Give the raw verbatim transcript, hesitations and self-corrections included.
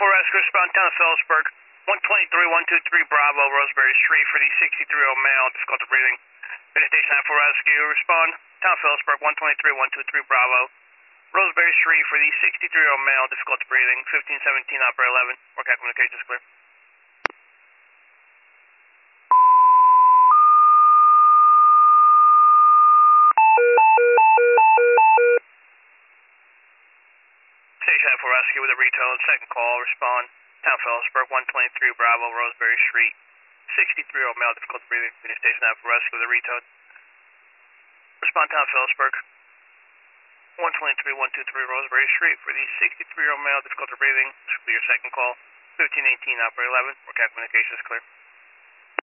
four rescue, respond town of Phillipsburg, one twenty-three, one two three Bravo, Roseberry Street for the sixty-three-year-old male, difficulty breathing. Finish station nine four rescue, respond town of Phillipsburg, one twenty-three, one two three Bravo, Roseberry Street for the sixty-three-year-old male, difficulty breathing, fifteen seventeen, operator eleven, workout communications clear. Station nine four rescue with a retailer, second call, respond town of Phillipsburg, one twenty-three Bravo, Roseberry Street, sixty-three-year-old male, difficulty breathing, finish station nine four rescue with a retailer. Respond town of Phillipsburg, one twenty-three, one two three Roseberry Street for the sixty-three-year-old male, difficulty breathing. This will be your second call. fifteen eighteen, operator eleven, workout communications clear.